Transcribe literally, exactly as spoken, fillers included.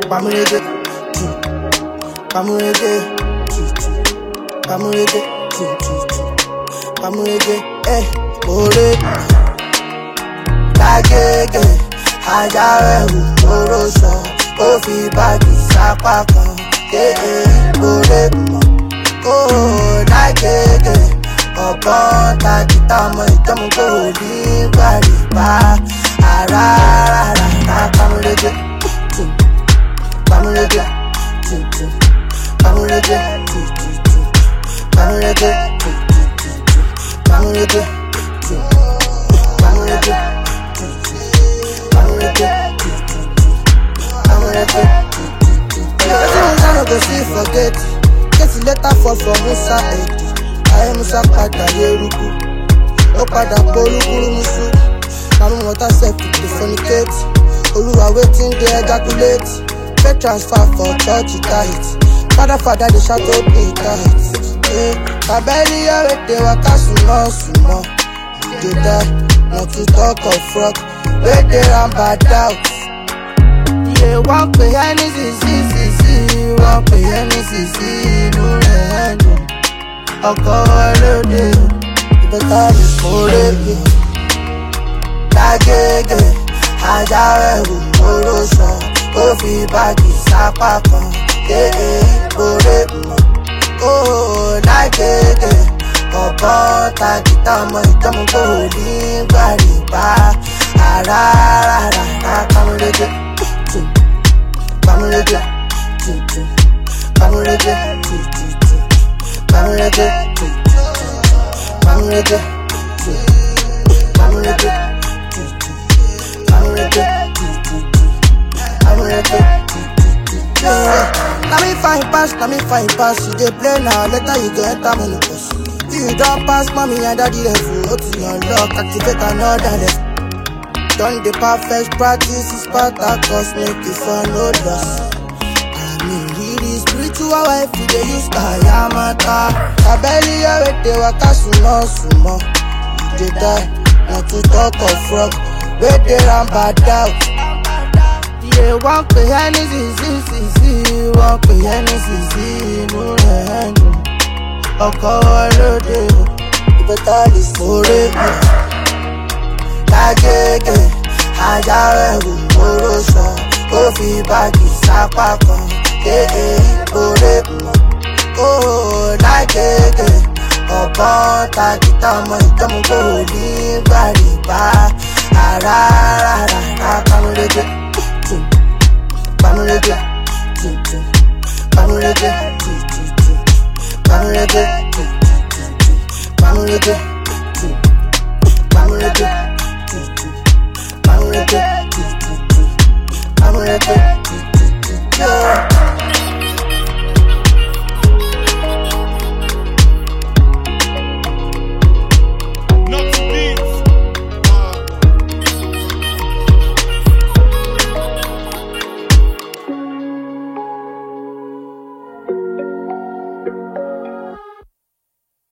Pamurege, Pamurege, Pamurege, Pamurege, eh, Ore, Lagege, Ajarewu, Oroso, Ofi Bagi, Sapaka, eh, Ore, oh, Lagege, Ọ̀pọ̀ tàkìtà ọmọ ìtọ́mú kò ní gbàdìbà, ara, ara, ara, Pamurege. Pamurege, Pamurege, Pamurege, Pamurege, Pamurege, Pamurege, Pamurege. Everyone I go see forget. Get the letter for from Musa Edi. I Musa pada yeruku. O pada polukuru musu. Mama water self to fornicate. Oluwa waiting they ejaculate. Pay transfer for church tight. Father, father, they shout out me tight. Eh, my belly already they waka sumo sumo. They die, not to talk of rock. Where they ran bad out. Yeah, one pay any see see see, one pay any see see. No rendo, I call it day. The time is for it. Lagege, Ajarewu, Oroso. Ofi Bagi, Sapaka, eh, Ore, oh, Lagege, Ọ̀pọ̀ tàkìtà ọmọ ìtọ́mú kò ní gbàdìbà, ara, ara, ara, Pamurege, Pamurege, Pamurege, Pamurege, Pamurege, Pamurege, Pamurege. Now me fine pass, now me fine pass. You dey play now, later you go enter menopause. You don't pass mommy and daddy level. Go to your luck, activate another level. Done the perfect practice, is part of cause, make it for no loss. I mean, really spiritual wife, you dey use Kayamata. I barely away, they waka sumo sumo. They die, not to talk of rock. Where they ran bad out. Yeah, one pay any see see see, one pay any see see. No rendo, I call it day. Better is for it. Lagege, Ajarewu, Oroso, Ofi Bagi, Sapaka, eh, Ore, oh, Lagege, Ọ̀pọ̀ tàkìtà ọmọ ìtọ́mú kò ní gbàdìbà, ara, ara, ara, Pamurege. Pamurege, Pamurege, Pamurege, Pamurege, Pamurege, Pamurege, Pamurege.